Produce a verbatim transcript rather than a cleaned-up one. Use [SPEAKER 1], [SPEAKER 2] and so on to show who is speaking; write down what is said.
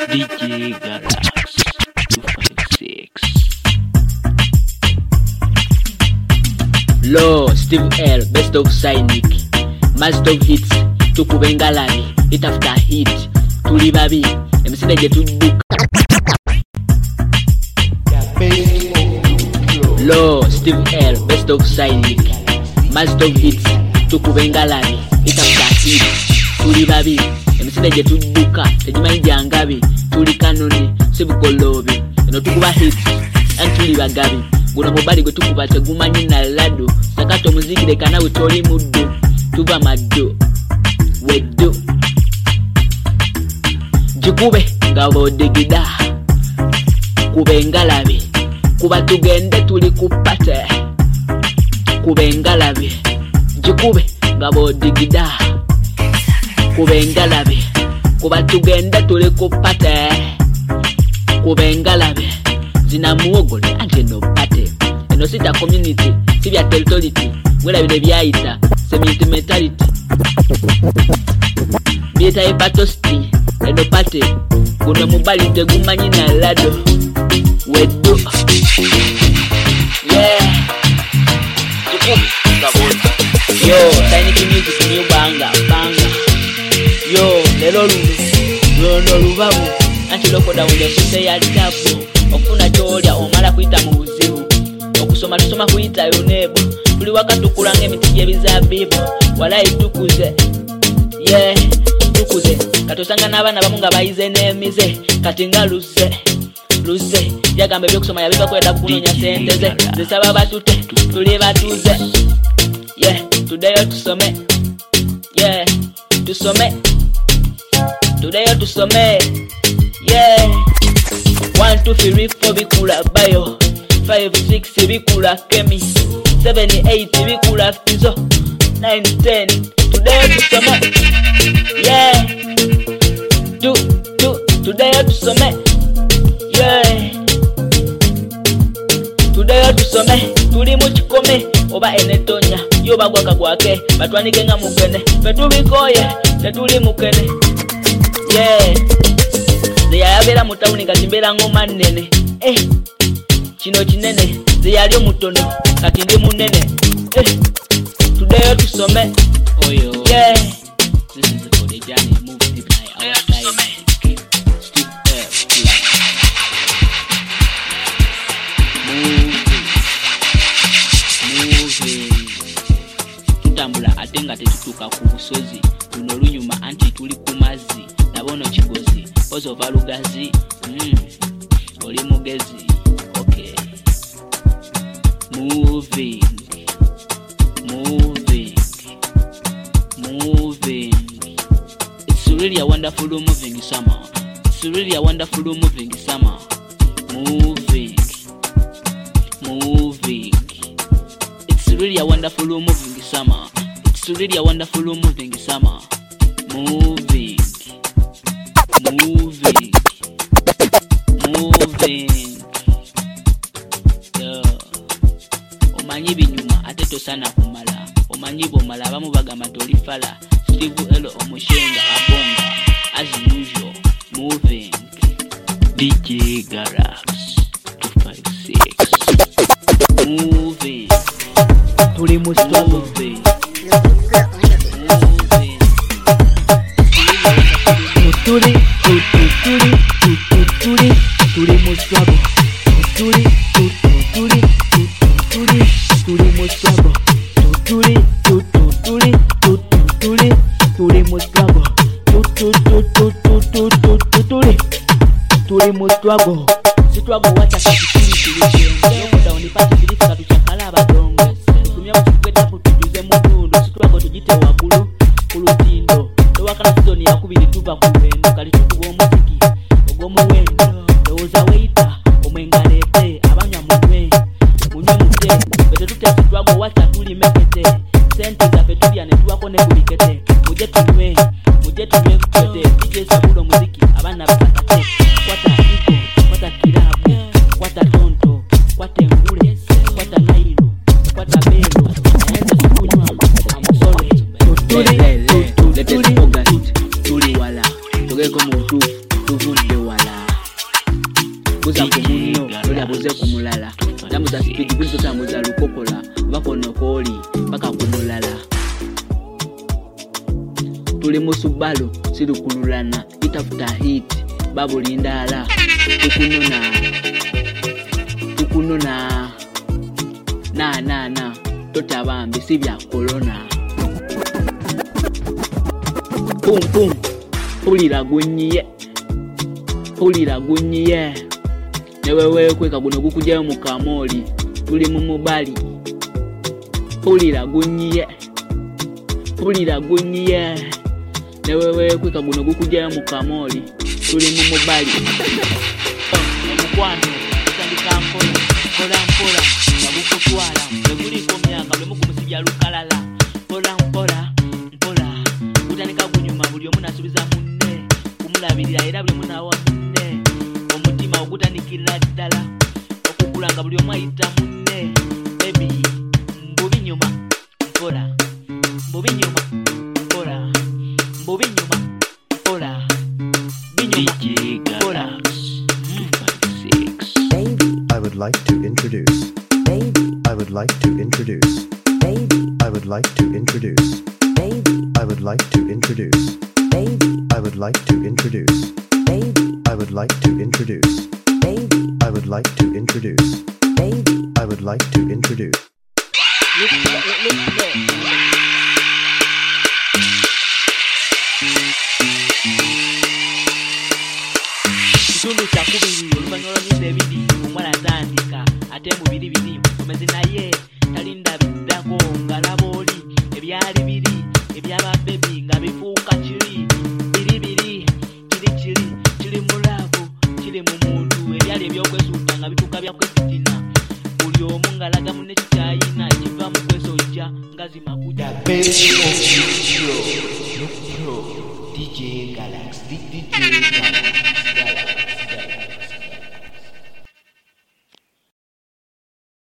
[SPEAKER 1] D J Galax two five six. Lo Steve L, best of Cynic, master of hits, tukubengalani, hit after hit, tuli babi, emisinde je tuduka. Lo Steve L, best of Cynic, master of hits, tukubengalani, hit after hit, tuli babi, emisinde je tuduka, tejimanyi jangabi, tuli kanoni, sibukolobi, eno tukuba hits, antuli bagabi. Guna mobali gwe tukuba tegumanyi na lado, sakato muziki leka nawe toli muddo, tuba maddo, weddo. Jikube nga bodigida, kube ngalabi, kuba tugende tuli kupate, kube ngalabi. Jikube nga bodigida, kube ngalabi, kuba tugende tuli kupate, kube ngalabi. Zina muogole ante no pate. Eno sita community, sibya territory, wela bide byaita, sentimentality. Bieta epatosti, eno pate, kuna mubali tegumanyi na lado. Weddo. Yeah. Tuku, kabota. Yo, Cynic music new banga, banga. Yo, lelo lulu, lolo lubabu, anti loko da wile sute ya tabu. Okufuna kyolya omala kuyita mu buzibu, okusoma tusoma kuyita yoneebo, tuli wakatukula ng'emiti gy'ebizabibu, walayi tukuze, yeah, tukuze, katosanga n'abaana bamu nga bayize n'emize, kati nga luze, luze, yagamba ebyokusoma yabiva kwenda kunonya sente ze, zisaba batute, tuli batuze, yeah, tudeyo tusome, yeah, tusome, tudeyo tusome, yeah. One, two, three, four, bikula bio. Five, six, bikula kemi. Seven, eight, bikula fizo. Nine, ten, today to summer. Yeah. Two, two, today to summer. Yeah. Today to summer. Tuli muchikome. Oba enetonya. Yoba gwaka gwake. Batwanike nga mukene. Fetu bikoye. Tetuli mukene. Yeah. Zeyayabera mutawuni kati mbera ngoma nene. Eh, kino kinene. Zeyalyo mutono kati ndi munene. Eh, today tusome. Oyo. Yeah. This is for the journey. Move deep by our time. Steve L. Move. Move. Tutambula atenga tetutuka ku busozi. Tuno lunyuma anti tuli ku mazzi. Nabono kigozi. Ozo valugazi, mm, oli mugezi, okay. Moving, moving, moving. It's really a wonderful moving summer. It's really a wonderful moving summer. Moving, moving. It's really a wonderful moving summer. It's really a wonderful moving summer. Moving. Moving, moving, yeah. Omanyi binyuma ate tosana kumala. Omanyi bomala abamu bagamba tolifala. Steve L omushenga abonga as usual. Moving. D J Galax two five six. Moving. Tuli mu struggle. Moving. Tuli, tuli, tuli, tuli, tuli, tuli mostrabo. Tuli, tuli, tuli, tuli, tuli mostrabo. Tuli, tuli, tuli, tuli, tuli mostrabo. Tuli, tuli, tuli, tuli mostrabo. Sitwabo wacha kakituli tuli. Yokuda unipati bilifika tuchakala abadongo. Tukumia mchuketa putujuze mudundo. Sitwabo tujite wabulu, kulutindo. Wakana sizoni yakubiri tuba kubendo kali tukuwa muziki ogomu wendo doza weita omwengalete abanya mutwe munye mutwe bete tutasitwago wacha tuli mekete sente za petuli anetuwako ne kulikete muje tunywe muje tunywe kutete D J Sabulo muziki abana bakate kwata iko kwata kirabu kwata tonto kwata ngule kwata nailo kwata belo aende kunywa amusole tuli tuli tuli wala tugeko mutu tuvudde wala buza ku munno oli abuze ku mulala tambuza speed buli totambuza lukokola bakono koli paka ku mulala tuli mu Subaru sirukululana itafuta hit babu lindala tukunona tukunona na na na totabambi sibya corona pum pum pulira gunyiye pulira gunyiye newewe kweka guno gukujayo mu kamoli tuli mu mubali pulira gunyiye pulira gunyiye newewe kweka guno gukujayo mu kamoli tuli mu mubali omukwano tandika mpola mpola mpola ngabukutwala bweguliko myaka bwe mukumusijja lukalala mpola mpola mpola kutandika kunyuma buli omu nasubiza munne kumulabirira era buli omu nawa munne omutima ogutandikirira ddala okukulanga buli omu ayita munne bebi mbubi nyuma mpola mbubi nyuma mpola mbubi nyuma mpola binyuma mpola.
[SPEAKER 2] I would like to introduce. Baby. I would like to introduce. Baby. I would like to introduce. Baby. I would like to introduce. Baby. I would like to introduce. Baby. I would like to introduce. Baby. I would like to introduce. Baby. I would like to introduce.
[SPEAKER 1] Look, look, look, look. Kitundu kya kubiri oluvannyuma lw'emyezi ebiri omwana atandika ate mu biri biri omezi naye talinda biddako ng'alaba oli ebyali biri ebyababebi nga bifuuka kiri biri biri kiri kiri kiri mu laavu kiri mu muntu ebyali ebyokwesuuta nga bituuka byakwesitina buli omu ng'alaga munne kikyayina ekiva mu kwesojja nga zimakujja D J Galaxy D J Galaxy